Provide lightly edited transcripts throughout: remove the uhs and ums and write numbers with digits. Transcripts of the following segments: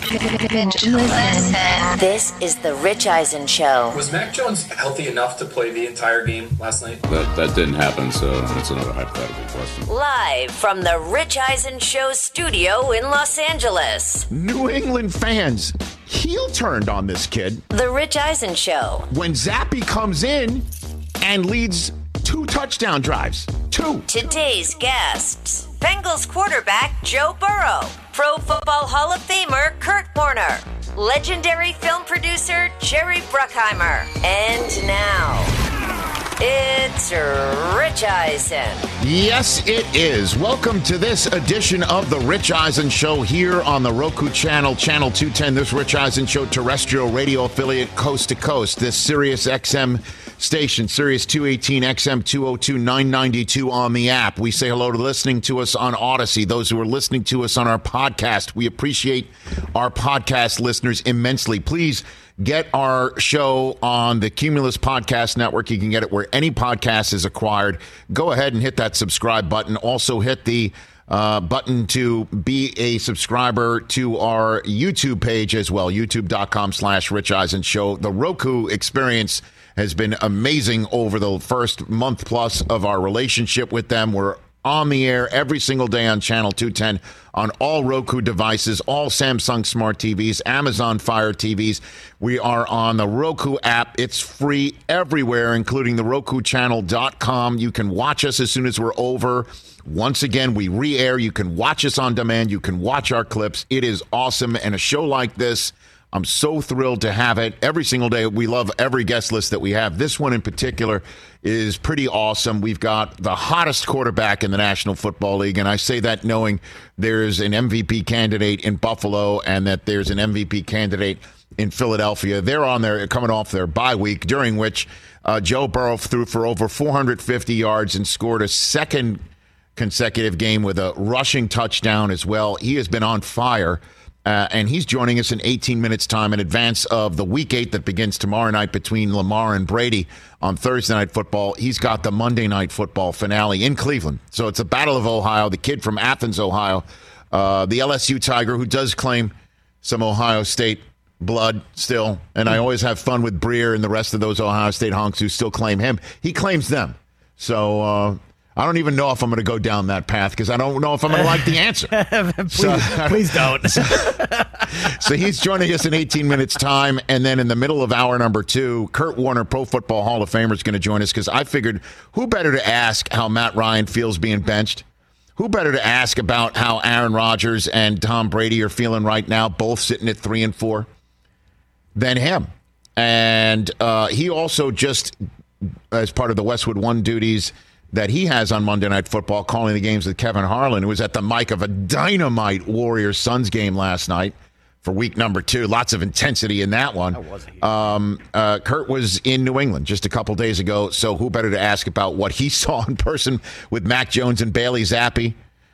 This is the Rich Eisen Show. Was Mac Jones healthy enough to play the entire game last night? That didn't happen, so that's another hypothetical question. Live from the Rich Eisen Show studio in Los Angeles. New England fans heel turned on this kid. The Rich Eisen Show. When Zappe comes in and leads 2 touchdown drives. 2. Today's guests. Bengals quarterback Joe Burrow. Pro Football Hall of Famer Kurt Warner. Legendary film producer Jerry Bruckheimer. And now, it's Rich Eisen. Yes, it is. Welcome to this edition of the Rich Eisen Show here on the Roku channel, Channel 210. This Rich Eisen Show terrestrial radio affiliate coast to coast. This Sirius XM station, Sirius 218 XM 202 992 on the app. We say hello to listening to us on Odyssey. Those who are listening to us on our podcast, we appreciate our podcast listeners immensely. Please get our show on the Cumulus Podcast Network. You can get it where any podcast is acquired. Go ahead and hit that subscribe button. Also hit the button to be a subscriber to our YouTube page as well, youtube.com/Rich Eisen Show. The Roku experience has been amazing over the first month plus of our relationship with them. We're on the air every single day on Channel 210 on all Roku devices, all Samsung Smart TVs, Amazon Fire TVs. We are on the Roku app. It's free everywhere, including the RokuChannel.com. You can watch us as soon as we're over. Once again, we re-air. You can watch us on demand. You can watch our clips. It is awesome. And a show like this, I'm so thrilled to have it every single day. We love every guest list that we have. This one in particular is pretty awesome. We've got the hottest quarterback in the National Football League, and I say that knowing there's an MVP candidate in Buffalo and that there's an MVP candidate in Philadelphia. They're on there coming off their bye week, during which Joe Burrow threw for over 450 yards and scored a second consecutive game with a rushing touchdown as well. He has been on fire. And he's joining us in 18 minutes' time in advance of the Week 8 that begins tomorrow night between Lamar and Brady on Thursday Night Football. He's got the Monday Night Football finale in Cleveland. So it's a Battle of Ohio, the kid from Athens, Ohio, the LSU Tiger, who does claim some Ohio State blood still. And I always have fun with Breer and the rest of those Ohio State honks who still claim him. He claims them. So I don't even know if I'm going to go down that path because I don't know if I'm going to like the answer. Please don't. So he's joining us in 18 minutes' time. And then in the middle of hour number 2, Kurt Warner, Pro Football Hall of Famer, is going to join us because I figured who better to ask how Matt Ryan feels being benched? Who better to ask about how Aaron Rodgers and Tom Brady are feeling right now, both sitting at 3-4, than him? And he also just, as part of the Westwood One duties that he has on Monday Night Football, calling the games with Kevin Harlan, who was at the mic of a dynamite Warriors-Suns game last night for week number 2. Lots of intensity in that one. Kurt was in New England just a couple days ago, so who better to ask about what he saw in person with Mac Jones and Bailey Zappi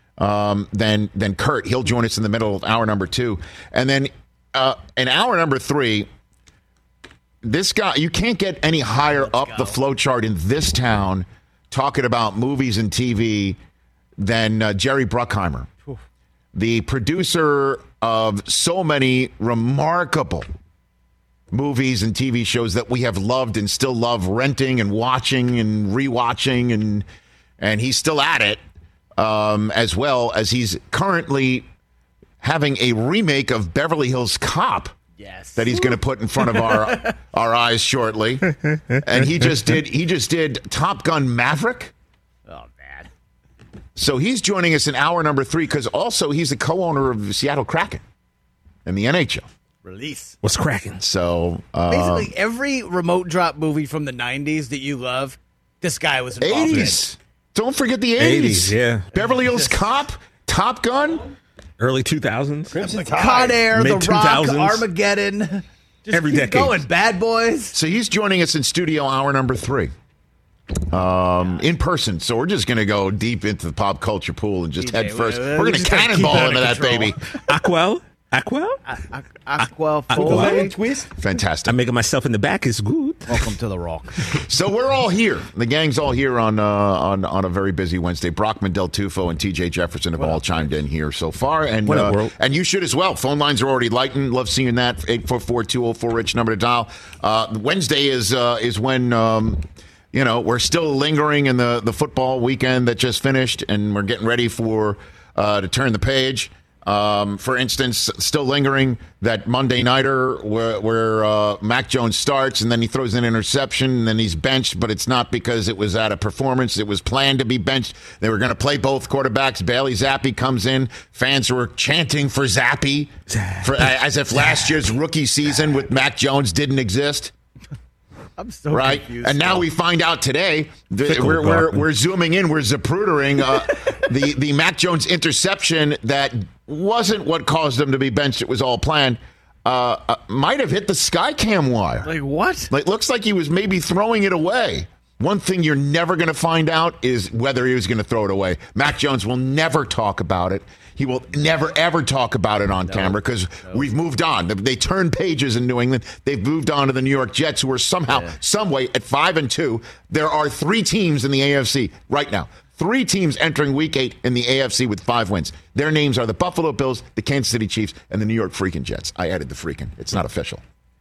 than Kurt. He'll join us in the middle of hour number 2. And then in hour number 3, this guy, you can't get any higher up the flow chart in this town talking about movies and TV than Jerry Bruckheimer, the producer of so many remarkable movies and TV shows that we have loved and still love renting and watching and rewatching, and he's still at it, as well as he's currently having a remake of Beverly Hills Cop. Yes. That he's going to put in front of our eyes shortly. And he just did Top Gun Maverick. Oh, man. So he's joining us in hour number 3 because also he's the co-owner of Seattle Kraken in the NHL. Release. What's cracking? So basically every remote drop movie from the 90s that you love, this guy was involved 80s. in. Don't forget the 80s. Yeah. Beverly Hills Cop, Top Gun. Early 2000s. Con Air, The Rock, Mid-2000s. Armageddon. Just Every keep decade. going, Bad Boys. So he's joining us in studio hour number 3. In person. So we're just going to go deep into the pop culture pool and just head first. We're going to cannonball into that baby. Aqua Fantastic. I'm making myself in the back is good. Welcome to the Rock. So we're all here. The gang's all here on a very busy Wednesday. Brockman, Del Tufo, and TJ Jefferson have all chimed in here so far. And and you should as well. Phone lines are already lighting. Love seeing that. 844-204-RICH number to dial. Wednesday is when we're still lingering in the football weekend that just finished, and we're getting ready for to turn the page. For instance, still lingering that Monday nighter where Mac Jones starts and then he throws an interception and then he's benched, but it's not because it was at a performance. It was planned to be benched. They were going to play both quarterbacks. Bailey Zappi comes in. Fans were chanting for Zappi as if last year's rookie season with Mac Jones didn't exist. I'm so confused. And now we find out today that we're zooming in. We're zaprudering the Mac Jones interception that wasn't what caused him to be benched. It was all planned. Might have hit the Skycam wire. Like what? Looks like he was maybe throwing it away. One thing you're never going to find out is whether he was going to throw it away. Mac Jones will never talk about it. He will never, ever talk about it on camera because we've moved on. They turned pages in New England. They've moved on to the New York Jets, who are somehow, some way, at 5-2. There are 3 teams in the AFC right now. 3 teams entering Week 8 in the AFC with 5 wins. Their names are the Buffalo Bills, the Kansas City Chiefs, and the New York freaking Jets. I added the freaking. It's not official.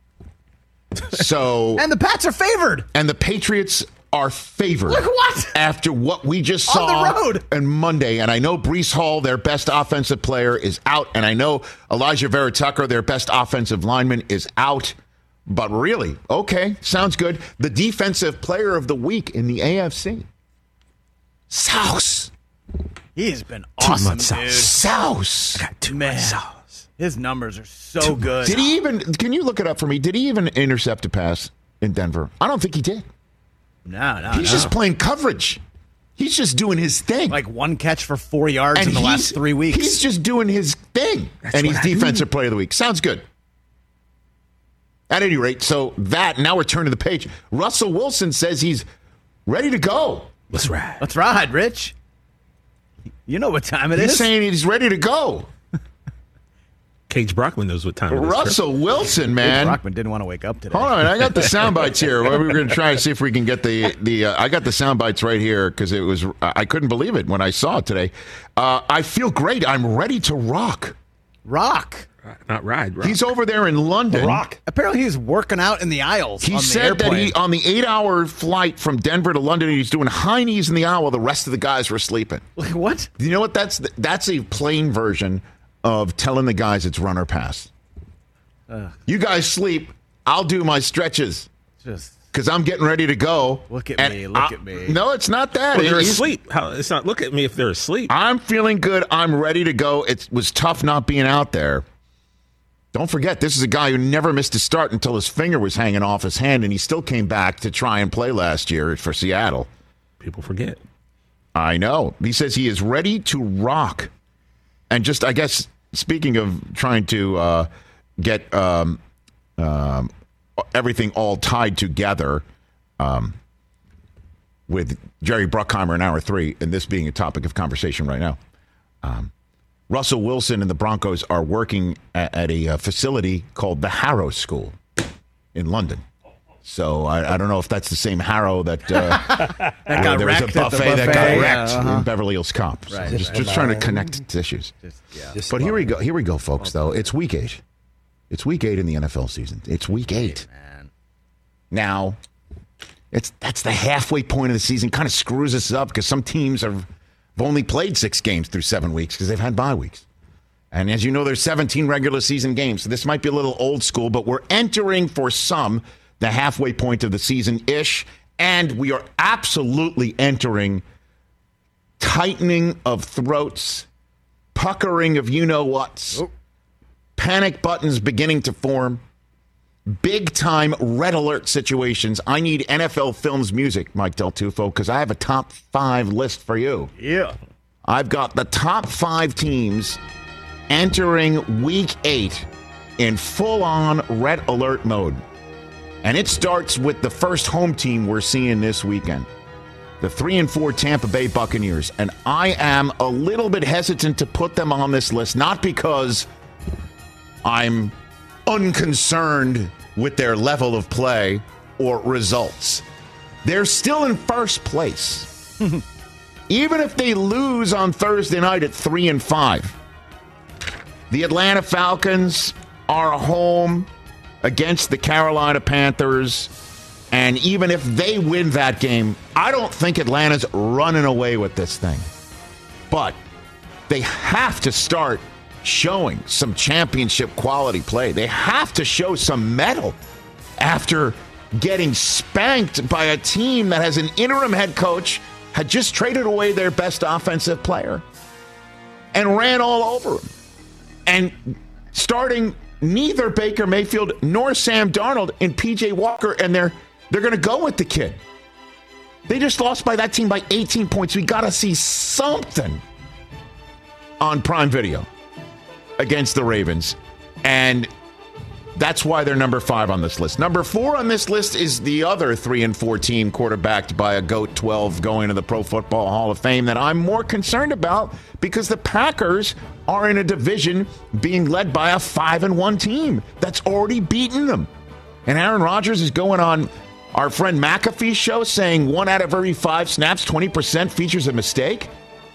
So and the Pats are favored. And the Patriots are favored. Look what? After what we just saw on the road on Monday. And I know Breece Hall, their best offensive player, is out. And I know Elijah Vera Tucker, their best offensive lineman, is out. But really, okay, sounds good. The defensive player of the week in the AFC, Sauce. He has been awesome, dude. Sauce. I got too much sauce. His numbers are so good. Did he even, can you look it up for me? Did he even intercept a pass in Denver? I don't think he did. No. He's just playing coverage. He's just doing his thing. Like 1 catch for 4 yards in the last 3 weeks. He's just doing his thing. And he's defensive player of the week. Sounds good. At any rate, so now we're turning the page. Russell Wilson says he's ready to go. Let's ride, Rich. You know what time it is. He's saying he's ready to go. Cage Brockman knows what time it is. Russell Wilson, man. Cage Brockman didn't want to wake up today. Hold on, I got the sound bites here. We're going to try to see if we can get the I got the sound bites right here because it was I couldn't believe it when I saw it today. I feel great. I'm ready to rock. Rock. Not ride. Rock. He's over there in London. Rock. Apparently, he's working out in the aisles. He said that on the 8-hour flight from Denver to London, he's doing high knees in the aisle while the rest of the guys were sleeping. Like what? You know what? That's a plain version of telling the guys it's run or pass. You guys sleep. I'll do my stretches. Because I'm getting ready to go. Look at me. No, it's not that. Well, they're asleep. It's not look at me if they're asleep. I'm feeling good. I'm ready to go. It was tough not being out there. Don't forget, this is a guy who never missed a start until his finger was hanging off his hand, and he still came back to try and play last year for Seattle. People forget. I know. He says he is ready to rock. And just, I guess, speaking of trying to get everything all tied together with Jerry Bruckheimer in Hour 3, and this being a topic of conversation right now, Russell Wilson and the Broncos are working at a facility called the Harrow School in London. So I don't know if that's the same Harrow that got there was a wrecked at the buffet that got wrecked yeah, in Beverly Hills Cop. So Right, just trying to connect issues. But here we go, folks. Though it's Week 8. It's Week 8 in the NFL season. It's Week 8. Man. Now, that's the halfway point of the season. Kind of screws us up because some teams have only played 6 games through 7 weeks because they've had bye weeks. And as you know, there's 17 regular season games. So this might be a little old school, but we're entering for some the halfway point of the season-ish. And we are absolutely entering tightening of throats, puckering of you-know-whats, panic buttons beginning to form, big-time red alert situations. I need NFL Films music, Mike Del Tufo, because I have a top 5 list for you. Yeah. I've got the top 5 teams entering Week 8 in full-on red alert mode. And it starts with the first home team we're seeing this weekend, the 3-4 Tampa Bay Buccaneers. And I am a little bit hesitant to put them on this list, not because I'm unconcerned with their level of play or results. They're still in first place. Even if they lose on Thursday night at 3-5. The Atlanta Falcons are home against the Carolina Panthers. And even if they win that game, I don't think Atlanta's running away with this thing. But they have to start showing some championship quality play. They have to show some mettle after getting spanked by a team that has an interim head coach, had just traded away their best offensive player, and ran all over him. And starting neither Baker Mayfield nor Sam Darnold in P.J. Walker, and they're going to go with the kid. They just lost by that team by 18 points. We got to see something on Prime Video against the Ravens. And that's why they're number 5 on this list. Number 4 on this list is the other 3-4 team quarterbacked by a GOAT 12 going to the Pro Football Hall of Fame that I'm more concerned about because the Packers are in a division being led by a 5-1 team that's already beaten them. And Aaron Rodgers is going on our friend McAfee's show saying 1 out of every 5 snaps, 20% features a mistake.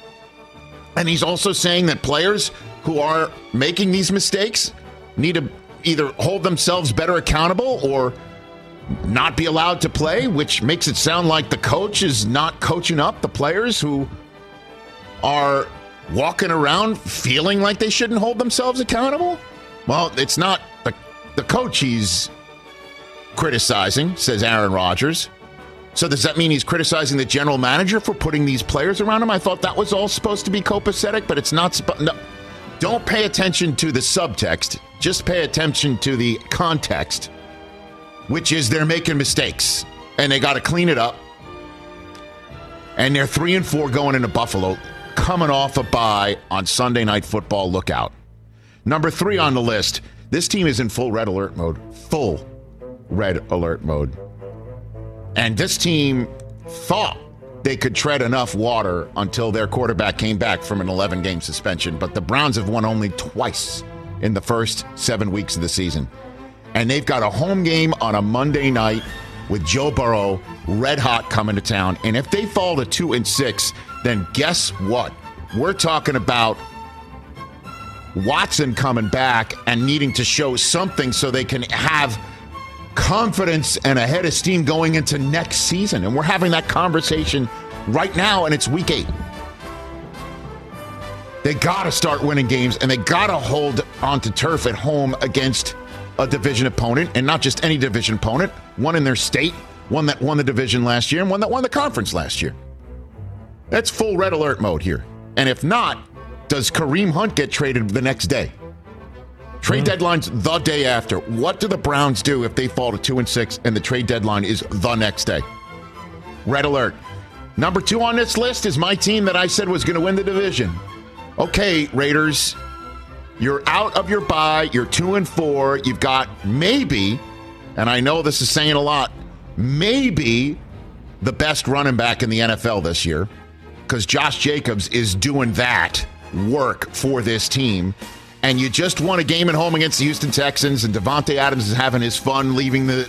And he's also saying that players who are making these mistakes need to either hold themselves better accountable or not be allowed to play, which makes it sound like the coach is not coaching up the players who are walking around feeling like they shouldn't hold themselves accountable. Well, it's not the coach he's criticizing, says Aaron Rodgers. So does that mean he's criticizing the general manager for putting these players around him? I thought that was all supposed to be copacetic, but it's not. No. Don't pay attention to the subtext. Just pay attention to the context, which is they're making mistakes, and they got to clean it up. And they're 3-4 going into Buffalo, coming off a bye on Sunday Night Football. Look out. Number 3 on the list, this team is in full red alert mode. Full red alert mode. And this team thought they could tread enough water until their quarterback came back from an 11-game suspension. But the Browns have won only twice in the first 7 weeks of the season. And they've got a home game on a Monday night with Joe Burrow red hot coming to town. And if they fall to 2-6, then guess what? We're talking about Watson coming back and needing to show something so they can have confidence and a head of steam going into next season. And we're having that conversation right now, and it's week 8. They got to start winning games, and they got to hold onto turf at home against a division opponent, and not just any division opponent, one in their state, one that won the division last year, and one that won the conference last year. That's full red alert mode here. And if not, does Kareem Hunt get traded the next day? Trade deadline's the day after. What do the Browns do if they fall to 2-6 and the trade deadline is the next day? Red alert. Number 2 on this list is my team that I said was going to win the division. Okay, Raiders, you're out of your bye. You're 2-4. You've got maybe, and I know this is saying a lot, maybe the best running back in the NFL this year, because Josh Jacobs is doing that work for this team. And you just won a game at home against the Houston Texans, and Devontae Adams is having his fun leaving the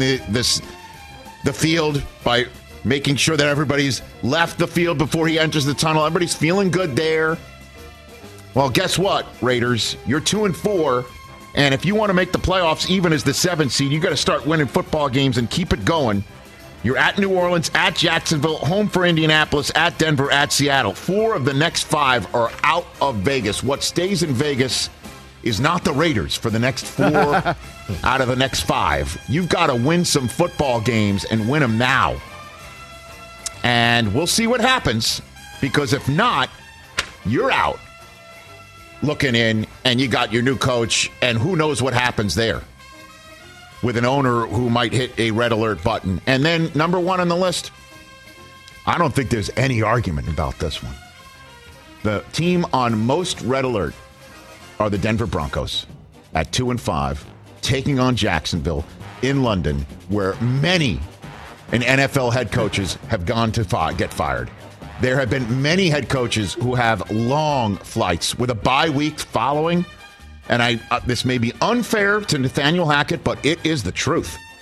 field by making sure that everybody's left the field before he enters the tunnel. Everybody's feeling good there. Well, guess what, Raiders? You're 2-4, and if you want to make the playoffs even as the 7th seed, you got to start winning football games and keep it going. You're at New Orleans, at Jacksonville, home for Indianapolis, at Denver, at Seattle. 4 of the next 5 are out of Vegas. What stays in Vegas is not the Raiders for the next 4 out of the next 5. You've got to win some football games and win them now. And we'll see what happens, because if not, you're out looking in, and you got your new coach, and who knows what happens there with an owner who might hit a red alert button. And then number 1 on the list, I don't think there's any argument about this one. The team on most red alert are the Denver Broncos at 2-5, taking on Jacksonville in London, where many NFL head coaches have gone to get fired. There have been many head coaches who have long flights with a bye week following. And this may be unfair to Nathaniel Hackett, but it is the truth.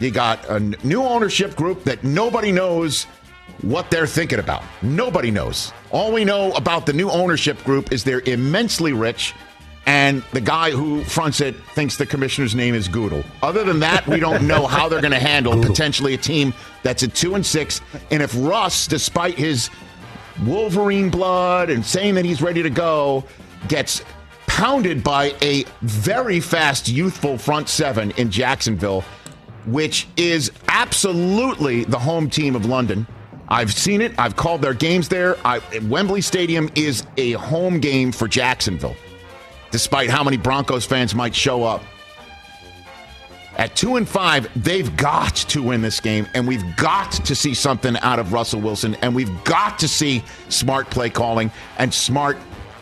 You got a new ownership group that nobody knows what they're thinking about. Nobody knows. All we know about the new ownership group is they're immensely rich, and the guy who fronts it thinks the commissioner's name is Goodell. Other than that, we don't know how they're going to handle potentially a team that's at 2-6. And if Russ, despite his Wolverine blood and saying that he's ready to go, gets pounded by a very fast, youthful front seven in Jacksonville, which is absolutely the home team of London. I've seen it. I've called their games there. Wembley Stadium is a home game for Jacksonville, despite how many Broncos fans might show up. At 2-5, they've got to win this game, and we've got to see something out of Russell Wilson, and we've got to see smart play calling and smart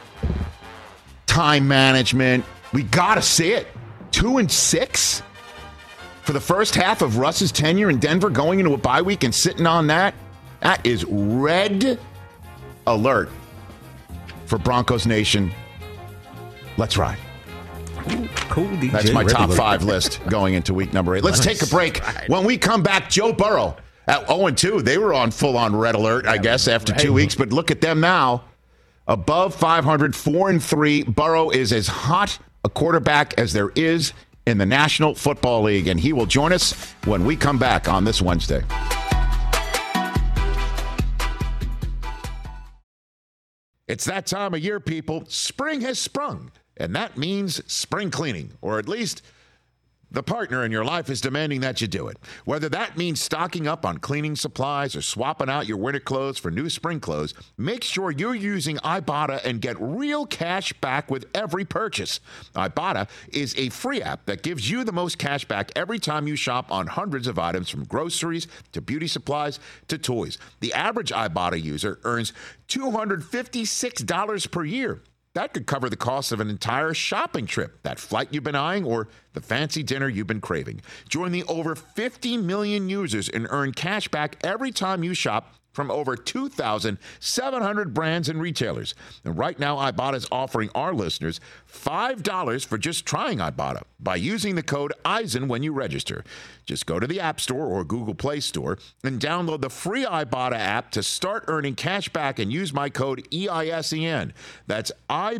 time management. We got to see it. 2-6 for the first half of Russ's tenure in Denver, going into a bye week and sitting on that. That is red alert for Broncos Nation. Let's ride. Cool, DJ. That's my Red top alert. 5 list going into week number 8. Let's take a break. When we come back, Joe Burrow at 0-2. They were on full-on red alert, I guess, after 2 weeks. But look at them now. Above 500, 4-3. Burrow is as hot a quarterback as there is in the National Football League. And he will join us when we come back on this Wednesday. It's that time of year, people. Spring has sprung, and that means spring cleaning, or at least the partner in your life is demanding that you do it. Whether that means stocking up on cleaning supplies or swapping out your winter clothes for new spring clothes, make sure you're using Ibotta and get real cash back with every purchase. Ibotta is a free app that gives you the most cash back every time you shop on hundreds of items, from groceries to beauty supplies to toys. The average Ibotta user earns $256 per year. That could cover the cost of an entire shopping trip, that flight you've been eyeing, or the fancy dinner you've been craving. Join the over 50 million users and earn cash back every time you shop from over 2,700 brands and retailers. And right now, Ibotta is offering our listeners $5 for just trying Ibotta by using the code EISEN when you register. Just go to the App Store or Google Play Store and download the free Ibotta app to start earning cash back and use my code EISEN. That's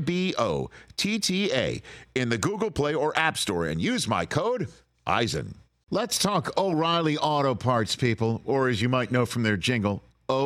IBOTTA in the Google Play or App Store and use my code EISEN. Let's talk O'Reilly Auto Parts, people, or as you might know from their jingle,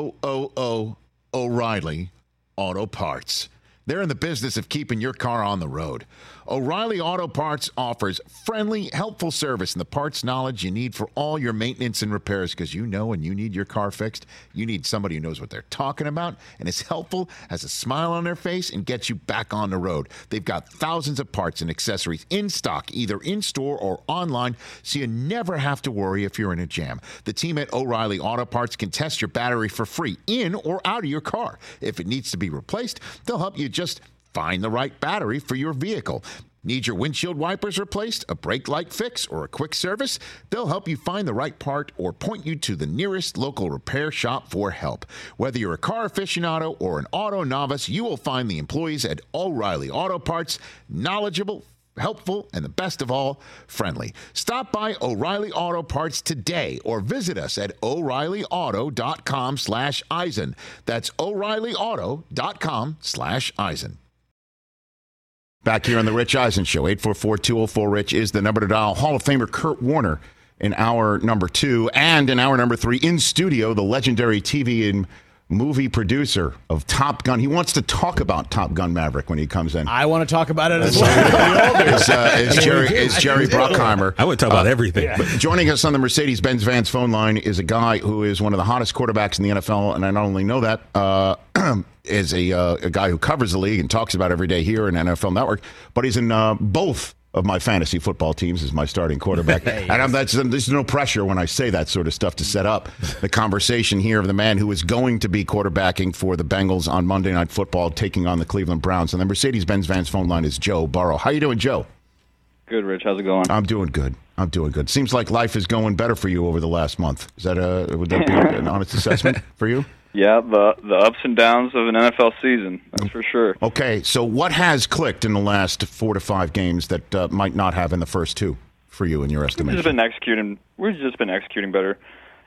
O'Reilly Auto Parts. They're in the business of keeping your car on the road. O'Reilly Auto Parts offers friendly, helpful service and the parts knowledge you need for all your maintenance and repairs, because you know when you need your car fixed, you need somebody who knows what they're talking about and is helpful, has a smile on their face, and gets you back on the road. They've got thousands of parts and accessories in stock, either in-store or online, so you never have to worry if you're in a jam. The team at O'Reilly Auto Parts can test your battery for free in or out of your car. If it needs to be replaced, they'll help you just find the right battery for your vehicle. Need your windshield wipers replaced, a brake light fix, or a quick service? They'll help you find the right part or point you to the nearest local repair shop for help. Whether you're a car aficionado or an auto novice, you will find the employees at O'Reilly Auto Parts knowledgeable, helpful, and the best of all, friendly. Stop by O'Reilly Auto Parts today or visit us at O'ReillyAuto.com/Eisen. That's O'ReillyAuto.com/Eisen. Back here on the Rich Eisen Show, 844-204-RICH is the number to dial. Hall of Famer Kurt Warner in hour number 2, and in hour number 3 in studio, the legendary TV and movie producer of Top Gun. He wants to talk about Top Gun Maverick when he comes in. I want to talk about it as well. Is Jerry Bruckheimer. I would talk about everything. But joining us on the Mercedes-Benz Vans phone line is a guy who is one of the hottest quarterbacks in the NFL, and I not only know that, is a guy who covers the league and talks about it every day here in NFL Network, but he's in both of my fantasy football teams as my starting quarterback. And there's no pressure when I say that sort of stuff to set up the conversation here of the man who is going to be quarterbacking for the Bengals on Monday Night Football, taking on the Cleveland Browns. And the Mercedes-Benz Vans phone line is Joe Burrow. How you doing, Joe? Good, Rich. How's it going? I'm doing good. Seems like life is going better for you over the last month. Would that be an honest assessment for you? Yeah, the ups and downs of an NFL season, that's for sure. Okay, so what has clicked in the last 4 to 5 games that might not have in the first 2 for you in your estimation? We've just been executing better.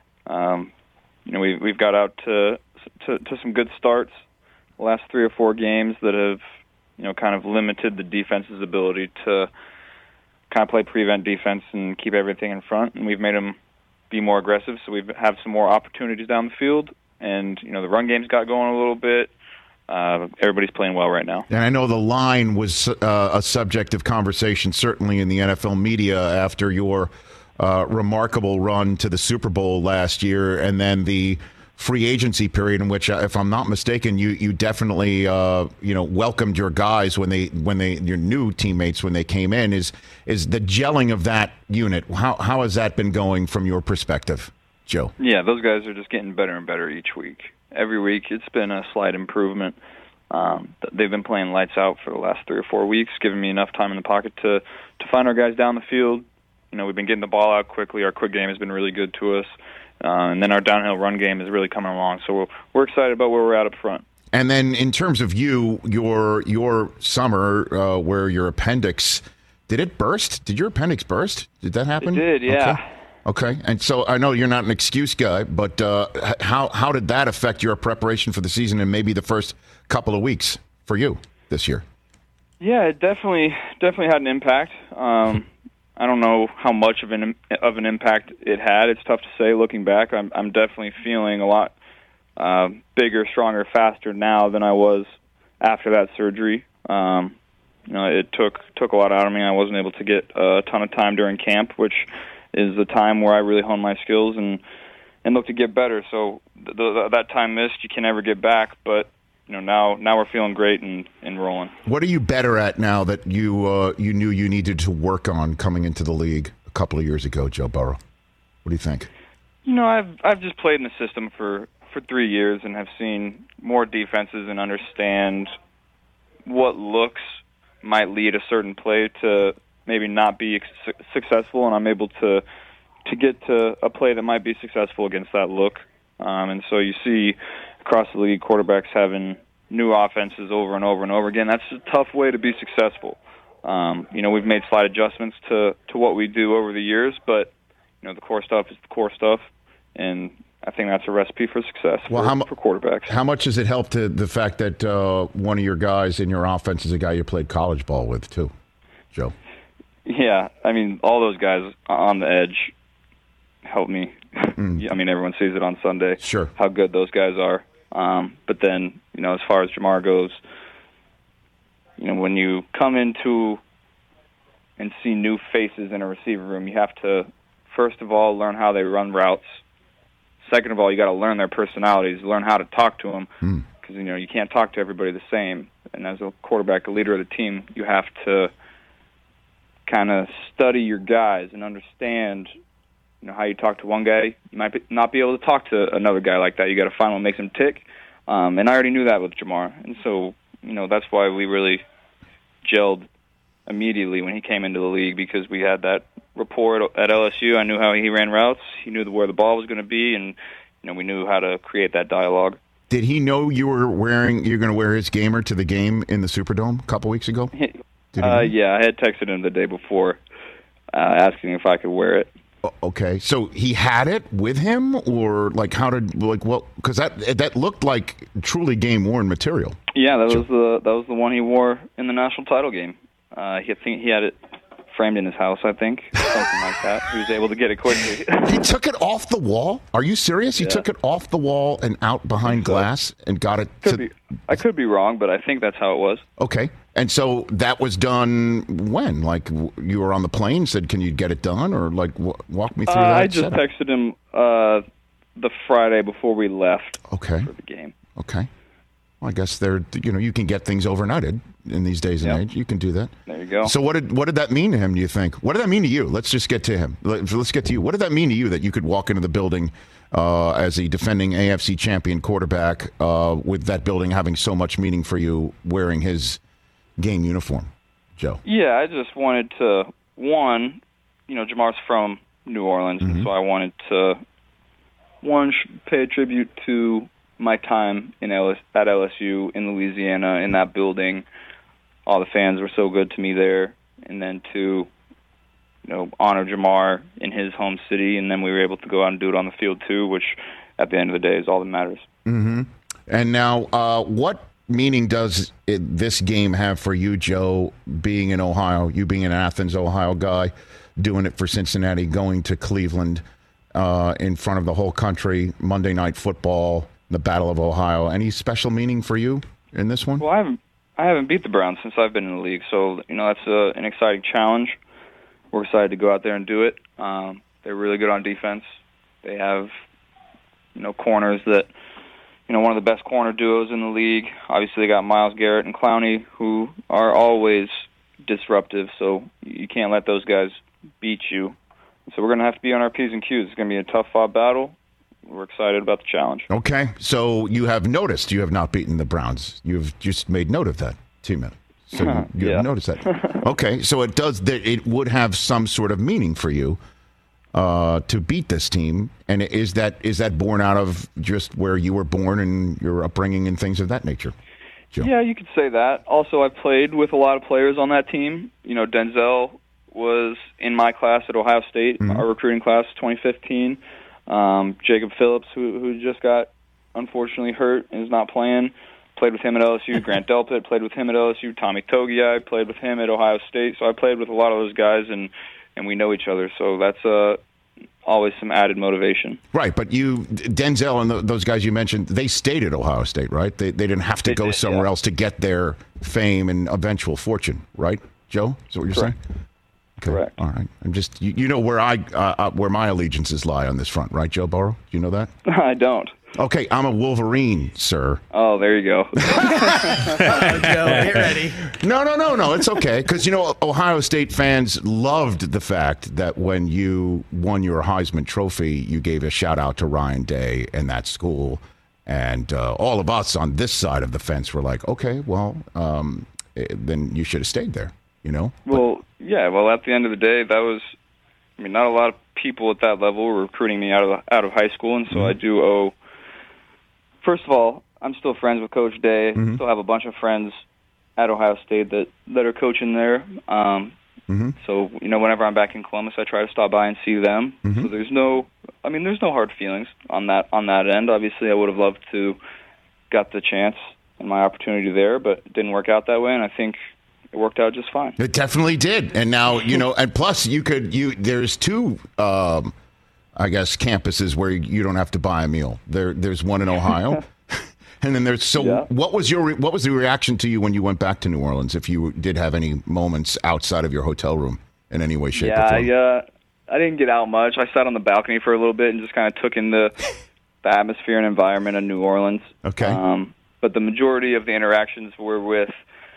We've got out to some good starts the last 3 or 4 games that have, kind of limited the defense's ability to kind of play prevent defense and keep everything in front. And we've made them be more aggressive, so we have some more opportunities down the field. And, the run game's got going a little bit. Everybody's playing well right now. And I know the line was a subject of conversation, certainly in the NFL media, after your remarkable run to the Super Bowl last year, and then the free agency period in which, if I'm not mistaken, you definitely welcomed your guys your new teammates when they came in. Is the gelling of that unit? How has that been going from your perspective, Joe? Yeah, those guys are just getting better and better each week. Every week, it's been a slight improvement. They've been playing lights out for the last 3 or 4 weeks, giving me enough time in the pocket to find our guys down the field. We've been getting the ball out quickly. Our quick game has been really good to us. And then our downhill run game is really coming along. So we're excited about where we're at up front. And then in terms of your summer where your appendix, did it burst? Did your appendix burst? Did that happen? It did, yeah. Okay. And so I know you're not an excuse guy, but how did that affect your preparation for the season and maybe the first couple of weeks for you this year? Yeah, it definitely had an impact. I don't know how much of an impact it had. It's tough to say looking back. I'm definitely feeling a lot bigger, stronger, faster now than I was after that surgery. It took a lot out of me. I wasn't able to get a ton of time during camp, which is the time where I really hone my skills and look to get better. So that time missed, you can never get back. But now we're feeling great and rolling. What are you better at now that you knew you needed to work on coming into the league a couple of years ago, Joe Burrow? What do you think? I've just played in the system for 3 years and have seen more defenses and understand what looks might lead a certain play to maybe not be successful, and I'm able to get to a play that might be successful against that look. And so you see across the league quarterbacks having new offenses over and over and over again. That's a tough way to be successful. We've made slight adjustments to what we do over the years, but the core stuff is the core stuff, and I think that's a recipe for success for quarterbacks. How much does it help to the fact that one of your guys in your offense is a guy you played college ball with too, Joe? Yeah, all those guys on the edge help me. Everyone sees it on Sunday. Sure, how good those guys are. But then, as far as Jamar goes, when you come into and see new faces in a receiver room, you have to, first of all, learn how they run routes. Second of all, you got to learn their personalities, learn how to talk to them, because you can't talk to everybody the same. And as a quarterback, a leader of the team, you have to kind of study your guys and understand how you talk to one guy. You might not be able to talk to another guy like that. You got to find what makes him tick. And I already knew that with Jamar. And so, that's why we really gelled immediately when he came into the league, because we had that rapport at LSU. I knew how he ran routes. He knew where the ball was going to be, and we knew how to create that dialogue. Did he know you're going to wear his gamer to the game in the Superdome a couple weeks ago? Yeah, I had texted him the day before asking if I could wear it. Okay, so he had it with him, or because that looked like truly game-worn material. Yeah, that was the one he wore in the national title game. He had it framed in his house, I think, something like that. He was able to get it quickly. He took it off the wall? Are you serious? He took it off the wall and out behind glass and got it? I could be wrong, but I think that's how it was. Okay. And so that was done when? Like, you were on the plane, said, can you get it done? Or, walk me through that I just texted him the Friday before we left for the game. Okay. Well, I guess you can get things overnighted in these days and age. You can do that. There you go. So what did that mean to him, do you think? What did that mean to you? Let's just get to him. Let's get to you. What did that mean to you that you could walk into the building as a defending AFC champion quarterback with that building having so much meaning for you wearing his game uniform, Joe? Yeah, I just wanted to, Jamar's from New Orleans, and so I wanted to, pay a tribute to my time at LSU in Louisiana, in that building. All the fans were so good to me there. And then to, honor Jamar in his home city, and then we were able to go out and do it on the field too, which at the end of the day is all that matters. Mm-hmm. And now, what meaning does this game have for you, Joe, being in Ohio, you being an Athens, Ohio guy, doing it for Cincinnati, going to Cleveland in front of the whole country, Monday Night Football, the Battle of Ohio? Any special meaning for you in this one? Well, I haven't beat the Browns since I've been in the league, so that's an exciting challenge. We're excited to go out there and do it. They're really good on defense. They have corners that one of the best corner duos in the league. Obviously, they got Myles Garrett and Clowney, who are always disruptive, so you can't let those guys beat you. So we're going to have to be on our P's and Q's. It's going to be a tough-fought battle. We're excited about the challenge. Okay, so you have noticed you have not beaten the Browns. You've just made note of that, T-Man. So you have noticed that. Okay, so it would have some sort of meaning for you to beat this team. And is that born out of just where you were born and your upbringing and things of that nature, Joe? Yeah, you could say that. Also, I played with a lot of players on that team. Denzel was in my class at Ohio State, our recruiting class, 2015. Jacob Phillips, who just got unfortunately hurt and is not playing, played with him at LSU. Grant Delpit played with him at LSU. Tommy Togiai played with him at Ohio State. So I played with a lot of those guys, and we know each other. So that's always some added motivation. Right, but Denzel and those guys you mentioned, they stayed at Ohio State, right? They didn't have to go somewhere else to get their fame and eventual fortune, right, Joe? Is that what you're saying? Okay. Correct. All right. I'm just you know where where my allegiances lie on this front, right, Joe Burrow? Do you know that? I don't. Okay, I'm a Wolverine, sir. Oh, there you go. Joe, get ready. No. It's okay. Because, Ohio State fans loved the fact that when you won your Heisman Trophy, you gave a shout-out to Ryan Day and that school. And all of us on this side of the fence were like, okay, well, then you should have stayed there, Well, yeah. Well, at the end of the day, that was, not a lot of people at that level were recruiting me out of high school, and so I do owe. First of all, I'm still friends with Coach Day. Still have a bunch of friends at Ohio State that are coaching there. So whenever I'm back in Columbus, I try to stop by and see them. So there's no hard feelings on that end. Obviously, I would have loved to got the chance and my opportunity there, but it didn't work out that way, and I think it worked out just fine. It definitely did. And now, and plus there's two, I guess, campuses where you don't have to buy a meal. There's one in Ohio. And then what was the reaction to you when you went back to New Orleans, if you did have any moments outside of your hotel room in any way, shape, or form? I didn't get out much. I sat on the balcony for a little bit and just kind of took in the atmosphere and environment of New Orleans. Okay. But the majority of the interactions were with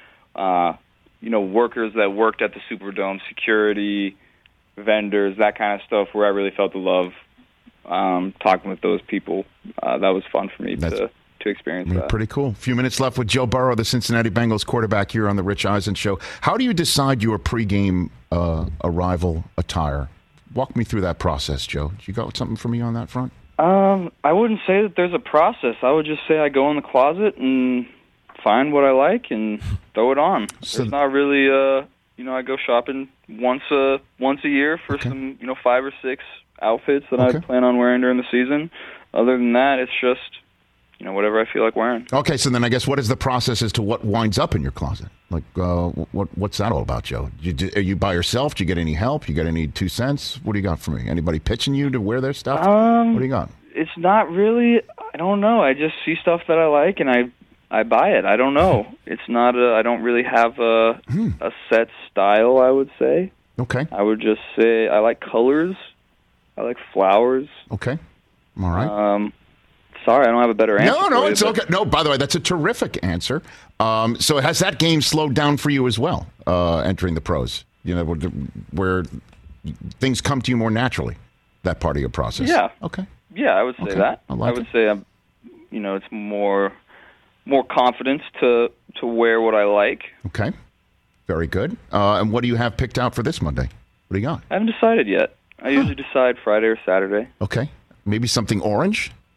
workers that worked at the Superdome, security, vendors, that kind of stuff, where I really felt the love. Talking with those people, that was fun for me to experience that. Pretty cool. A few minutes left with Joe Burrow, the Cincinnati Bengals quarterback, here on the Rich Eisen Show. How do you decide your pregame arrival attire? Walk me through that process, Joe. You got something for me on that front? I wouldn't say that there's a process. I would just say I go in the closet and find what I like and throw it on. There's not really, I go shopping once a year for some, 5 or 6 outfits that I plan on wearing during the season. Other than that, it's just, whatever I feel like wearing. Okay, so then I guess what is the process as to what winds up in your closet? Like, what's that all about, Joe? Are you by yourself? Do you get any help? You get any 2 cents? What do you got for me? Anybody pitching you to wear their stuff? What do you got? It's not really, I don't know. I just see stuff that I like and I buy it. I don't know. It's not I don't really have a set style, I would say. Okay. I would just say I like colors. I like flowers. Okay. All right. Sorry, I don't have a better answer. No, it's okay. No, by the way, that's a terrific answer. So has that game slowed down for you as well, entering the pros? Where things come to you more naturally, that part of your process? Yeah. Okay. Yeah, I would say that. I would say, it's more confidence to wear what I like. Okay. Very good. And what do you have picked out for this Monday? What do you got? I haven't decided yet. I usually decide Friday or Saturday. Okay. Maybe something orange?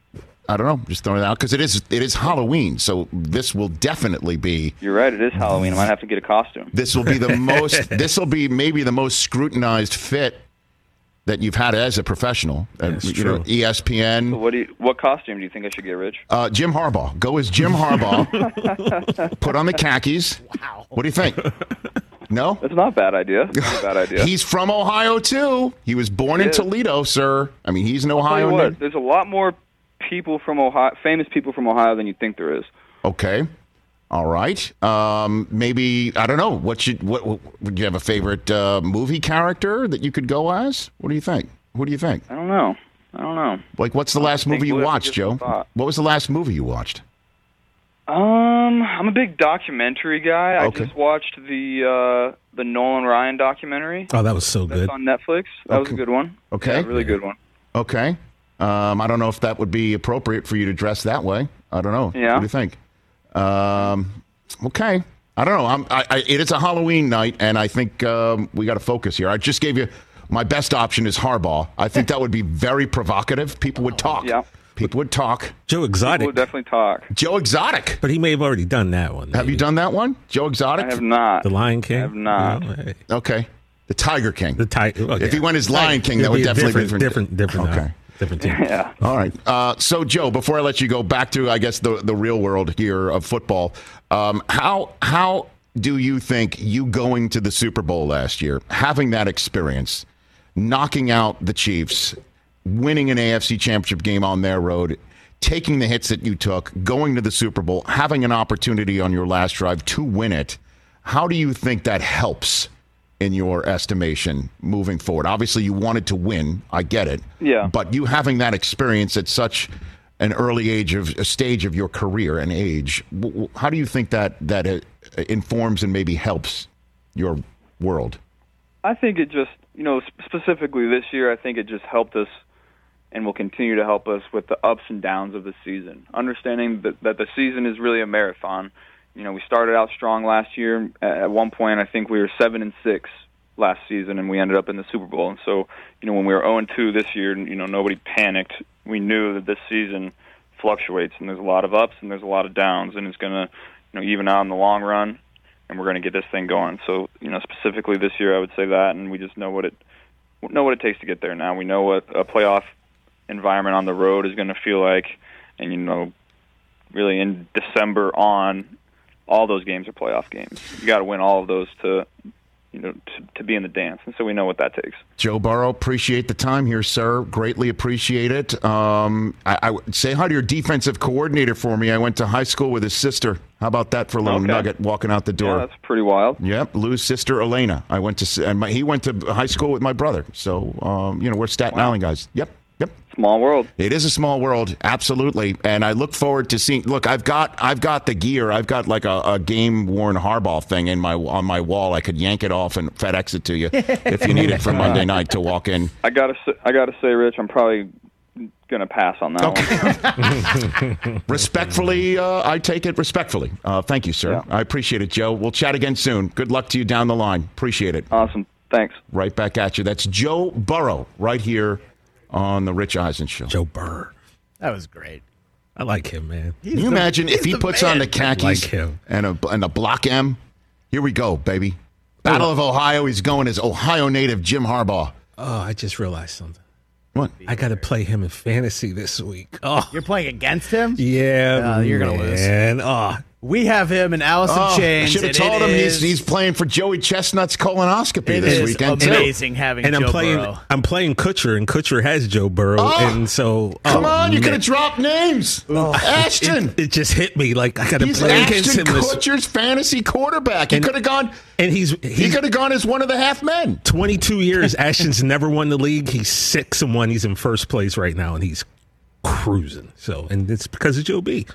I don't know. Just throwing it out because it is Halloween, so this will definitely be. You're right. It is Halloween. I might have to get a costume. This will be the most. This will be maybe the most scrutinized fit that you've had as a professional. True. ESPN. So what costume do you think I should get, Rich? Jim Harbaugh. Go as Jim Harbaugh. Put on the khakis. Wow. What do you think? No? That's not a bad idea. Not a bad idea. He's from Ohio, too. He was born in Toledo, sir. I mean, he's an Ohio native. There's a lot more people from Ohio, famous people from Ohio, than you think there is. Okay. All right. Maybe, I don't know. What would you have a favorite movie character that you could go as? What do you think? Who do you think? I don't know. Like, what's the last movie you watched, Joe? What was the last movie you watched? I'm a big documentary guy. I just watched the Nolan Ryan documentary. Oh, that was so good. That's on Netflix. That was a good one. Okay. Yeah, really good one. Okay. I don't know if that would be appropriate for you to dress that way. I don't know. Yeah. What do you think? Okay. I don't know. It is a Halloween night, and I think we got to focus here. I just gave you my best option is Harbaugh. I think that would be very provocative. People would talk. Yeah. People would talk. Joe Exotic. People would definitely talk. Joe Exotic. But he may have already done that one. Maybe. Have you done that one? Joe Exotic? I have not. The Lion King? I have not. No, hey. Okay. The Tiger King. The Tiger. Oh, If he went as Lion King, that It'd would be definitely be different. Okay. Different team. Yeah. All right. So, Joe, before I let you go back to, I guess, the real world here of football, how do you think you going to the Super Bowl last year, having that experience, knocking out the Chiefs, winning an AFC Championship game on their road, taking the hits that you took, going to the Super Bowl, having an opportunity on your last drive to win it, how do you think that helps in your estimation moving forward? Obviously, you wanted to win. I get it. Yeah. But you having that experience at such an early stage of your career and age, how do you think that informs and maybe helps your world? I think it just, specifically this year, I think it just helped us and will continue to help us with the ups and downs of the season. Understanding that the season is really a marathon. We started out strong last year. At one point, I think we were 7-6 last season, and we ended up in the Super Bowl. And so, when we were 0-2 this year, nobody panicked. We knew that this season fluctuates, and there's a lot of ups and there's a lot of downs, and it's going to, even out in the long run, and we're going to get this thing going. So, specifically this year, I would say that, and we just know what it takes to get there now. We know what a playoff environment on the road is going to feel like, and really in December on, all those games are playoff games. You got to win all of those to be in the dance, and so we know what that takes. Joe Burrow, appreciate the time here, sir. Greatly appreciate it. I would say hi to your defensive coordinator for me. I went to high school with his sister. How about that for a little nugget walking out the door? Yeah, that's pretty wild. Yep, Lou's sister Elena. He went to high school with my brother. So we're Staten Island guys. Yep. Small world. It is a small world, absolutely. And I look forward to seeing. Look, I've got the gear. I've got like a game worn Harbaugh thing on my wall. I could yank it off and FedEx it to you if you need it for Monday night to walk in. I gotta say, Rich, I'm probably gonna pass on that one. Respectfully, I take it respectfully. Thank you, sir. Yeah. I appreciate it, Joe. We'll chat again soon. Good luck to you down the line. Appreciate it. Awesome. Thanks. Right back at you. That's Joe Burrow right here on the Rich Eisen Show. Joe Burr. That was great. I like him, man. Can you imagine if he puts on the khakis like him. and a block M? Here we go, baby. Battle of Ohio. He's going as Ohio native Jim Harbaugh. Oh, I just realized something. What? I got to play him in fantasy this week. Oh, You're playing against him? yeah. You're going to lose. And We have him and Alice in Chains. I should have told him he's playing for Joey Chestnut's colonoscopy It this is weekend. amazing having and Joe Burrow. I'm playing Kutcher, and Kutcher has Joe Burrow, and so Come on, you could have dropped names. Ashton. It just hit me like I got to He's play against Ashton him. Kutcher's fantasy quarterback. He could have gone. And he could have gone as one of the half men. 22 years. Ashton's never won the league. He's 6-1. He's in first place right now, and he's cruising. So, and it's because of Joe B.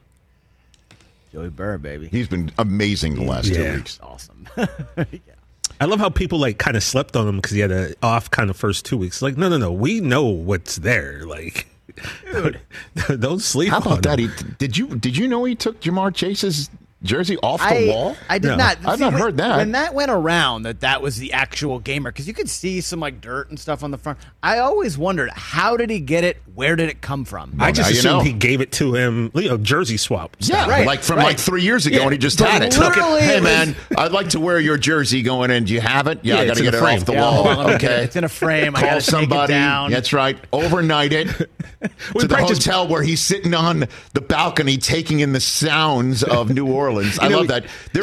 Joey Burr, baby. He's been amazing the last 2 weeks. Awesome. I love how people kind of slept on him because he had an off kind of first 2 weeks. Like, no. We know what's there. Like, dude, don't sleep How on about that? him. Did you know he took Jamar Chase's jersey off the wall? I did not. I've not heard that. When that went around, that was the actual gamer, because you could see some like dirt and stuff on the front. I always wondered, how did he get it? Where did it come from? I just assumed he gave it to him, jersey swap. Yeah, right, like from like 3 years ago, and he just had it. Hey, man, I'd like to wear your jersey going in. Do you have it? Yeah, I got to get it off the wall. Okay. It's in a frame. I Call somebody. Take it down. That's right. Overnight it to the hotel where he's sitting on the balcony taking in the sounds of New Orleans. I love that. There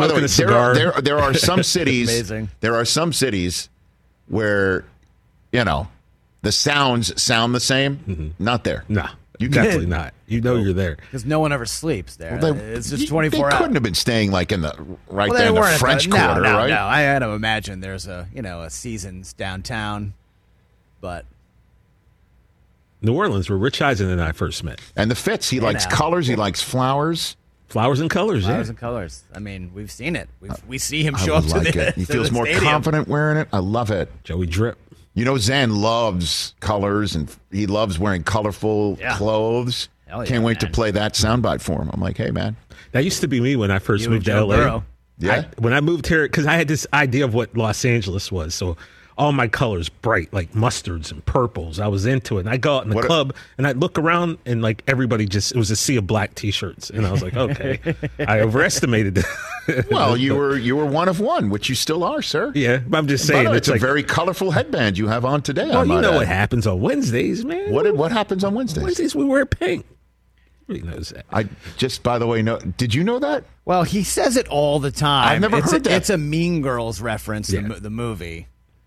are some cities. Amazing. There are some cities where, the sounds sound the same. Mm-hmm. Not there. No, definitely not. You're there. Because no one ever sleeps there. Well, it's just 24 hours. They couldn't have been staying like in the there in the French Quarter, right? No, I had to imagine there's a Seasons downtown, but New Orleans, where Rich Eisen and I first met. And the Fitz, he likes colors, he likes flowers. Flowers and colors, Flowers and colors. I mean, we've seen it. We see him show up to it. He feels more confident wearing it. I love it. Joey Drip. Zan loves colors, and he loves wearing colorful clothes. Can't wait to play that soundbite for him. I'm like, hey, man. That used to be me when I first moved to L.A. Burrow. Yeah. When I moved here, because I had this idea of what Los Angeles was. So all my colors bright, like mustards and purples. I was into it. And I go out in the club and I'd look around and like everybody it was a sea of black T-shirts. And I was like, okay, I overestimated it. Well, you were one of one, which you still are, sir. Yeah, but I'm just saying. It's a very colorful headband you have on today. Well, what happens on Wednesdays, man. What happens on Wednesdays? Wednesdays we wear pink. Everybody knows that. I just, by the way, did you know that? Well, he says it all the time. I've never heard that. It's a Mean Girls reference, the movie.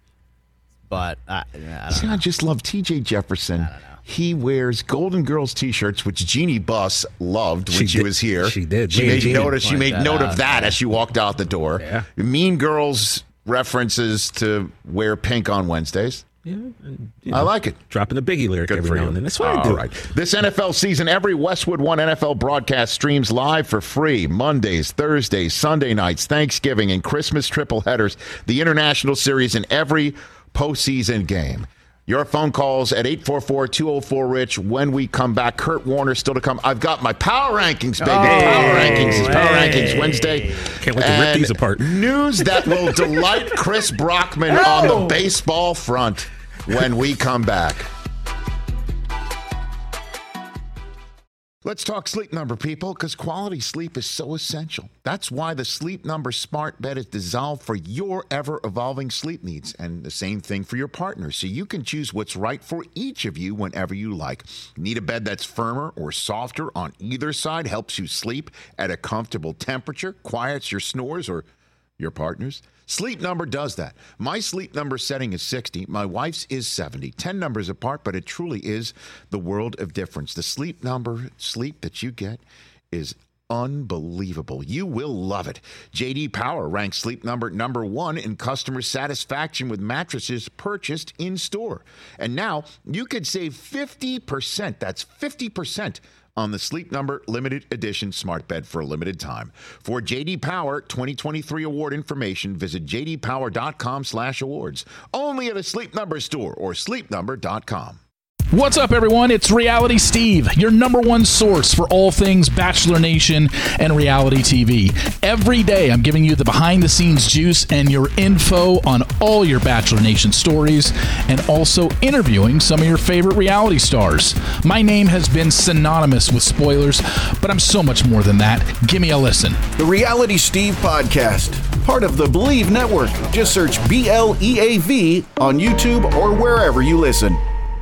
But I just love T.J. Jefferson. I don't know. He wears Golden Girls T-shirts, which Jeannie Buss loved when she was here. She did. She made note of that as she walked out the door. Yeah. Mean Girls references to wear pink on Wednesdays. Yeah, I like it. Dropping a Biggie lyric Good every now and then. That's what I do. All right. This NFL season, every Westwood One NFL broadcast streams live for free Mondays, Thursdays, Sunday nights, Thanksgiving, and Christmas triple headers. The International Series and every postseason game. Your phone calls at 844-204-RICH. When we come back, Kurt Warner still to come. I've got my power rankings, baby. Power rankings. It's Power Rankings Wednesday. Can't wait to rip these apart. News that will delight Chris Brockman on the baseball front when we come back. Let's talk Sleep Number, people, because quality sleep is so essential. That's why the Sleep Number smart bed is designed for your ever-evolving sleep needs, and the same thing for your partner, so you can choose what's right for each of you whenever you like. Need a bed that's firmer or softer on either side, helps you sleep at a comfortable temperature, quiets your snores or your partner's? Sleep Number does that. My Sleep Number setting is 60. My wife's is 70. 10 numbers apart, but it truly is the world of difference. The Sleep Number sleep that you get is unbelievable. You will love it. J.D. Power ranks Sleep Number #1 in customer satisfaction with mattresses purchased in store. And now you could save 50%. That's 50% on the Sleep Number limited edition smart bed for a limited time. For J.D. Power 2023 award information, visit jdpower.com/awards. Only at a Sleep Number store or sleepnumber.com. What's up, everyone? It's Reality Steve, your #1 source for all things Bachelor Nation and reality TV. Every day, I'm giving you the behind-the-scenes juice and your info on all your Bachelor Nation stories, and also interviewing some of your favorite reality stars. My name has been synonymous with spoilers, but I'm so much more than that. Give me a listen. The Reality Steve Podcast, part of the Believe Network. Just search BLEAV on YouTube or wherever you listen.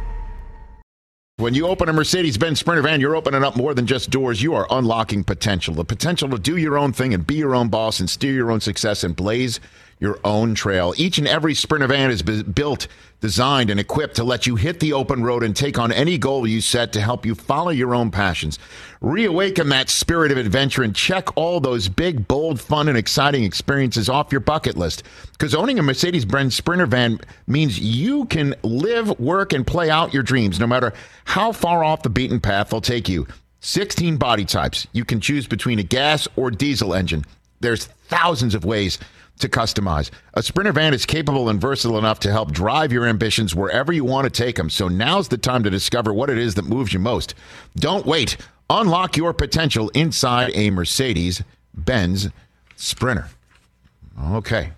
When you open a Mercedes-Benz Sprinter van, you're opening up more than just doors. You are unlocking potential. The potential to do your own thing and be your own boss and steer your own success and blaze your own trail. Each and every Sprinter van is built, designed, and equipped to let you hit the open road and take on any goal you set to help you follow your own passions. Reawaken that spirit of adventure and check all those big, bold, fun, and exciting experiences off your bucket list. Because owning a Mercedes-Benz Sprinter van means you can live, work, and play out your dreams no matter how far off the beaten path they'll take you. 16 body types. You can choose between a gas or diesel engine. There's thousands of ways to customize. A Sprinter van is capable and versatile enough to help drive your ambitions wherever you want to take them. So now's the time to discover what it is that moves you most. Don't wait. Unlock your potential inside a Mercedes-Benz Benz Sprinter. Okay.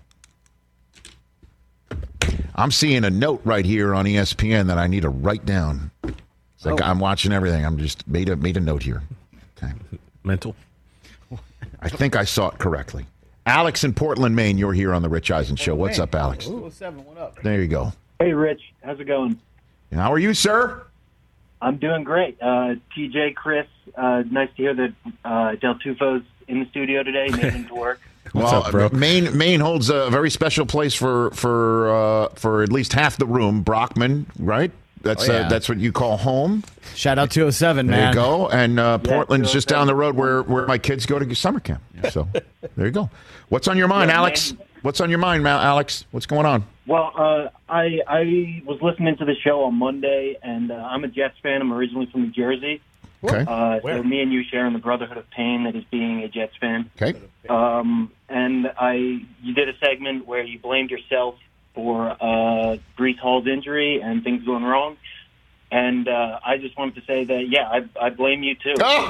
I'm seeing a note right here on ESPN that I need to write down. It's like I'm watching everything. I'm just made a note here. Okay. Mental. I think I saw it correctly. Alex in Portland, Maine, you're here on the Rich Eisen Show. What's up, Alex? 207, what up? There you go. Hey, Rich. How's it going? And how are you, sir? I'm doing great. TJ, Chris, nice to hear that Del Tufo's in the studio today, making to work. What's up, bro? Maine holds a very special place for at least half the room. Brockman, right? That's what you call home. Shout out 207, man. There you go. And Portland's just down the road where my kids go to summer camp. So there you go. What's on your mind, Alex? Man. What's on your mind, Alex? What's going on? Well, I was listening to the show on Monday, and I'm a Jets fan. I'm originally from New Jersey. Okay. So me and you share in the brotherhood of pain that is being a Jets fan. Okay. And you did a segment where you blamed yourself for Breece Hall's injury and things going wrong. And I just wanted to say that, I blame you too. Oh,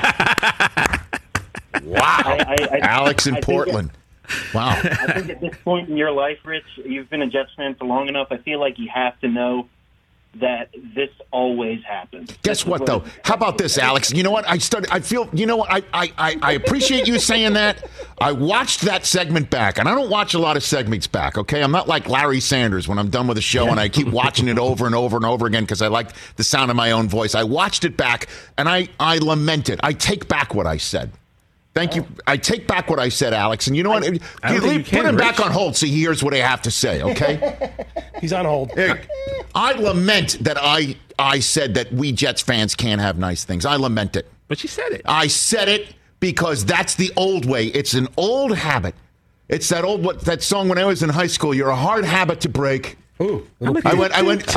wow. Alex in Portland. Wow. I think at this point in your life, Rich, you've been a Jets fan for long enough. I feel like you have to know that this always happens. Guess what, though? How about this, Alex? You know what? I appreciate you saying that. I watched that segment back, and I don't watch a lot of segments back, okay? I'm not like Larry Sanders when I'm done with a show and I keep watching it over and over and over again because I like the sound of my own voice. I watched it back, and I lament it. I take back what I said. Thank you. I take back what I said, Alex. And you know what? Put him back on hold so he hears what I have to say, okay? He's on hold. I lament that I said that we Jets fans can't have nice things. I lament it. But you said it. I said it because that's the old way. It's an old habit. It's that song when I was in high school. You're a hard habit to break. Ooh, I went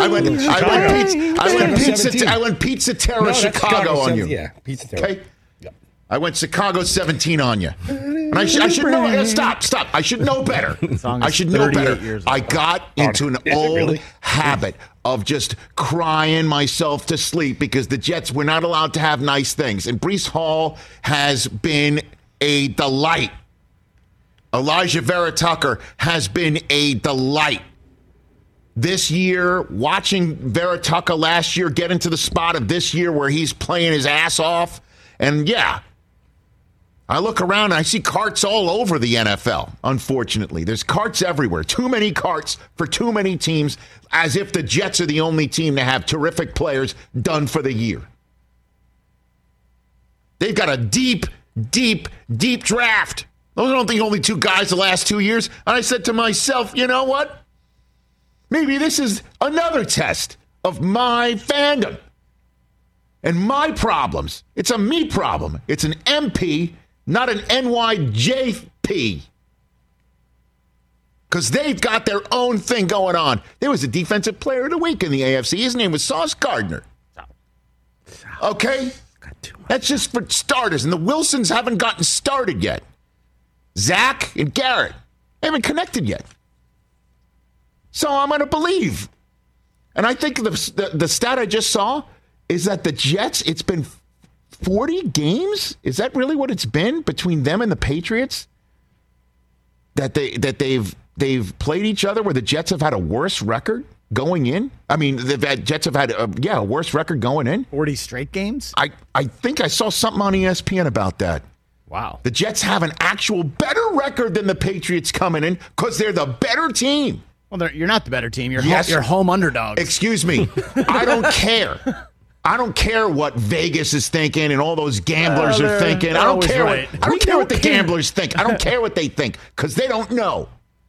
Pizza Terra Chicago on you. Yeah, Pizza Terra. Okay? I went Chicago 17 on you. And I should know. Stop. I should know better. I should know better. I got into an old habit of just crying myself to sleep because the Jets were not allowed to have nice things. And Breece Hall has been a delight. Elijah Vera Tucker has been a delight. This year, watching Vera Tucker last year get into the spot of this year where he's playing his ass off. And I look around and I see carts all over the NFL, unfortunately. There's carts everywhere. Too many carts for too many teams, as if the Jets are the only team to have terrific players done for the year. They've got a deep draft. Those are the only two guys the last 2 years. And I said to myself, you know what? Maybe this is another test of my fandom and my problems. It's a me problem. It's an MP, not an NYJP. Because they've got their own thing going on. There was a defensive player of the week in the AFC. His name was Sauce Gardner. Okay? That's just for starters. And the Wilsons haven't gotten started yet. Zach and Garrett haven't connected yet. So I'm going to believe. And I think the stat I just saw is that the Jets, it's been 40 games? Is that really what it's been between them and the Patriots? That they've played each other where the Jets have had a worse record going in? I mean, Jets have had a worse record going in. 40 straight games? I think I saw something on ESPN about that. Wow. The Jets have an actual better record than the Patriots coming in because they're the better team. Well, you're not the better team. You're home underdogs. Excuse me. I don't care. I don't care what Vegas is thinking and all those gamblers are thinking. I don't care what the gamblers think. I don't care what they think because they don't know.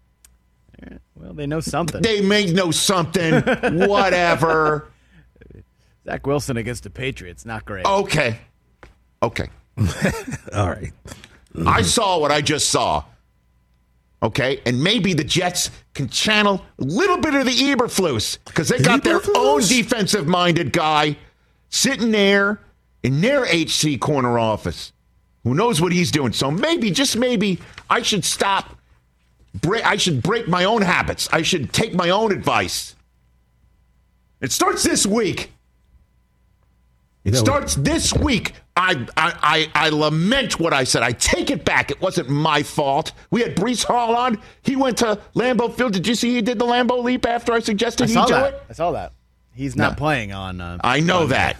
Well, they know something. They may know something. Whatever. Zach Wilson against the Patriots, not great. Okay. All right. I saw what I just saw. Okay, and maybe the Jets can channel a little bit of the Eberflus because they got their own defensive-minded guy sitting there in their HC corner office. Who knows what he's doing? So maybe, just maybe, I should stop. I should break my own habits. I should take my own advice. It starts this week. It starts this week. I lament what I said. I take it back. It wasn't my fault. We had Breece Hall on. He went to Lambeau Field. Did you see he did the Lambeau leap after I suggested he do it? I saw that. He's not playing on. I know that.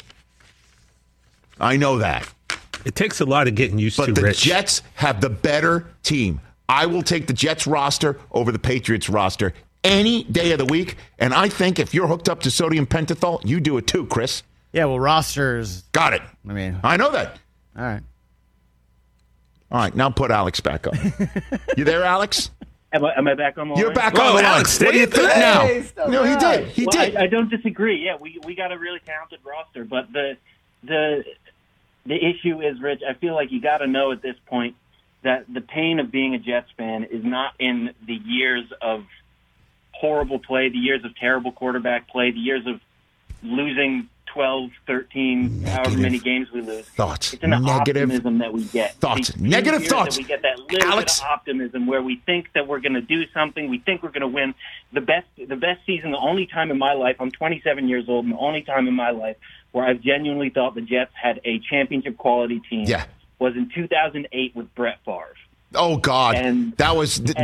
I know that. It takes a lot of getting used to, But the Rich. Jets have the better team. I will take the Jets roster over the Patriots roster any day of the week. And I think if you're hooked up to sodium pentothal, you do it too, Chris. Yeah, well, rosters. Got it. I mean, I know that. All right. All right, now put Alex back up. You there, Alex? Am I back on the line? You're back on the line. Alex, What do you think now? No, he did. He did. I don't disagree. Yeah, we got a really talented roster, but the issue is, Rich, I feel like you got to know at this point that the pain of being a Jets fan is not in the years of horrible play, the years of terrible quarterback play, the years of losing 12, 13, however many games we lose. Thoughts. It's in the Negative optimism that we get. Thoughts. The Negative years thoughts. That we get that little Alex. bit of optimism where we think that we're going to do something. We think we're going to win. The best season, the only time in my life, I'm 27 years old, and the only time in my life where I've genuinely thought the Jets had a championship quality team was in 2008 with Brett Favre. Oh, God. That was no.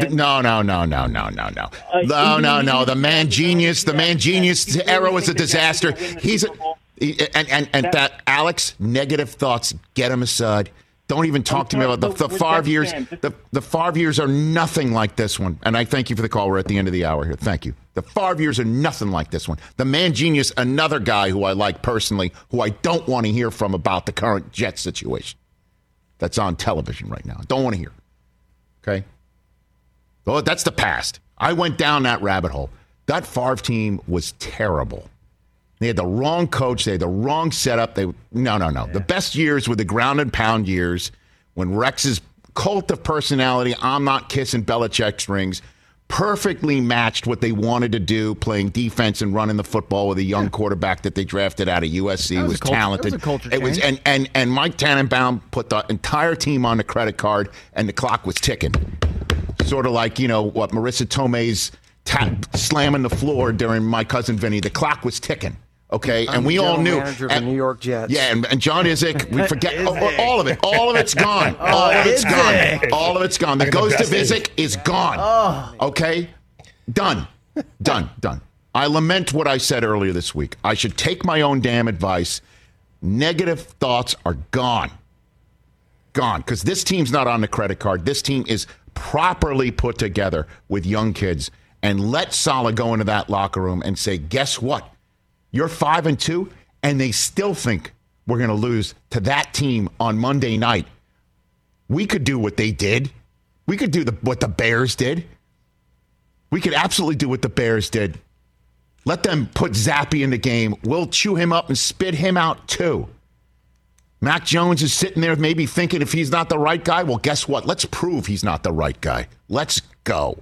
The man genius era was a disaster. That Alex, negative thoughts, get him aside. Don't even talk to me about the Favre years. The Favre years are nothing like this one. And I thank you for the call. We're at the end of the hour here. Thank you. The Favre years are nothing like this one. The man genius, another guy who I like personally, who I don't want to hear from about the current Jets situation. That's on television right now. I don't want to hear. Okay? Well, that's the past. I went down that rabbit hole. That Favre team was terrible. They had the wrong coach. They had the wrong setup. No. Yeah. The best years were the ground and pound years when Rex's cult of personality, I'm not kissing Belichick's rings, perfectly matched what they wanted to do, playing defense and running the football with a young quarterback that they drafted out of USC. Was talented. It was a culture change. It was, and Mike Tannenbaum put the entire team on the credit card, and the clock was ticking. Sort of like, what Marissa Tomei's slamming the floor during My Cousin Vinny. The clock was ticking. Okay, and we all knew. Manager of the New York Jets. Yeah, and John Izek, we forget all of it. All of it's gone. All of it's gone. All of it's gone. The ghost of Izek is gone. Okay, done. I lament what I said earlier this week. I should take my own damn advice. Negative thoughts are gone. Because this team's not on the credit card. This team is properly put together with young kids. And let Saleh go into that locker room and say, guess what? You're 5-2, and they still think we're going to lose to that team on Monday night. We could do what they did. We could do what the Bears did. We could absolutely do what the Bears did. Let them put Zappe in the game. We'll chew him up and spit him out too. Mac Jones is sitting there maybe thinking if he's not the right guy, well, guess what? Let's prove he's not the right guy. Let's go.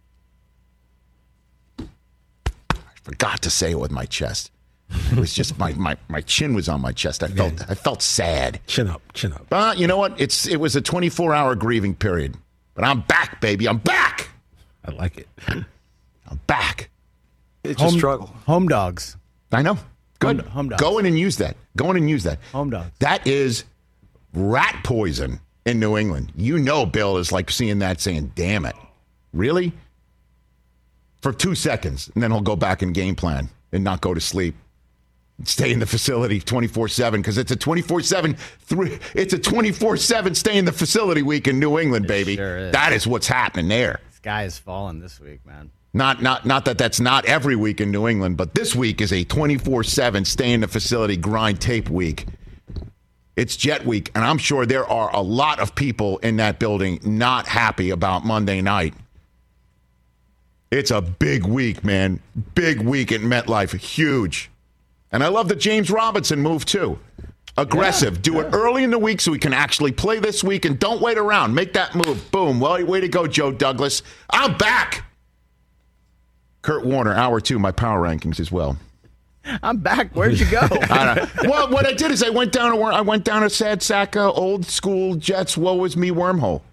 I forgot to say it with my chest. It was just my chin was on my chest. I felt sad. Chin up. But you know what? It was a 24-hour grieving period. But I'm back, baby. I'm back. I like it. I'm back. It's a struggle. Home dogs. I know. Good. Home dogs. Go in and use that. Home dogs. That is rat poison in New England. Bill is like seeing that saying, damn it. Really? For 2 seconds. And then he'll go back and game plan and not go to sleep. Stay in the facility 24/7 because it's a 24/7. It's a 24/7 stay in the facility week in New England, baby. Sure is. That is what's happening there. Sky is falling this week, man. Not that that's not every week in New England, but this week is a 24/7 stay in the facility grind tape week. It's Jet week, and I'm sure there are a lot of people in that building not happy about Monday night. It's a big week, man. Big week at MetLife. Huge. And I love the James Robinson move, too. Aggressive. Yeah, do it early in the week so we can actually play this week, and don't wait around. Make that move. Boom. Well, way to go, Joe Douglas. I'm back. Kurt Warner, hour 2, my power rankings as well. I'm back. Where'd you go? Well, what I did is I went down a sad sack old school Jets woe is me wormhole.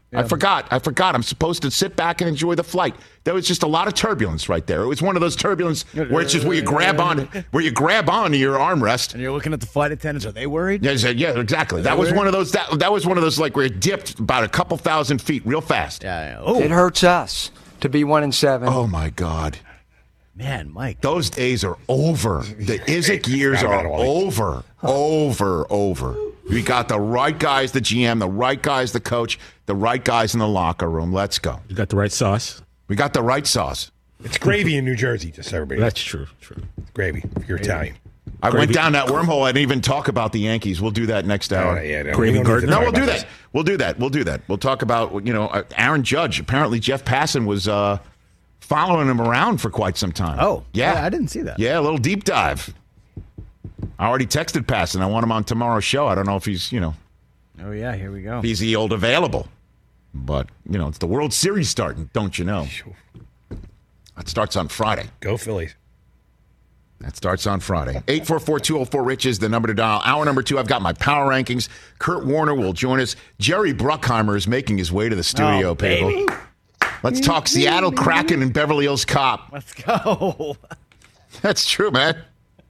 I forgot. I'm supposed to sit back and enjoy the flight. There was just a lot of turbulence right there. It was one of those turbulence where it's just where you grab on to your armrest. And you're looking at the flight attendants. Are they worried? Yeah, exactly. That was one of those. That was one of those like where it dipped about a couple thousand feet real fast. Yeah. Oh. It hurts us to be 1-7. Oh my God. Man, Mike. Those days are over. The Izek years are over. Over. We got the right guys, the GM, the right guys, the coach, the right guys in the locker room. Let's go. You got the right sauce. We got the right sauce. It's gravy in New Jersey, just so everybody. That's true. It's gravy if you're Italian. I went down that wormhole. I didn't even talk about the Yankees. We'll do that next hour. Gravy garden. No, we'll do that. We'll do that. We'll talk about, Aaron Judge. Apparently, Jeff Passan was following him around for quite some time. Oh, yeah. I didn't see that. Yeah, a little deep dive. I already texted Passan. I want him on tomorrow's show. I don't know if he's, Oh, yeah, here we go. He's the old available. But, it's the World Series starting, don't you know? That starts on Friday. Go Phillies. That starts on Friday. 844-204-RICH is the number to dial. Hour number 2, I've got my power rankings. Kurt Warner will join us. Jerry Bruckheimer is making his way to the studio, people. Let's talk Seattle Kraken and Beverly Hills Cop. Let's go. That's true, man.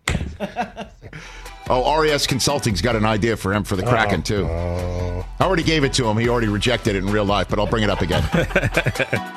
RES Consulting's got an idea for him for the Kraken, too. I already gave it to him. He already rejected it in real life, but I'll bring it up again.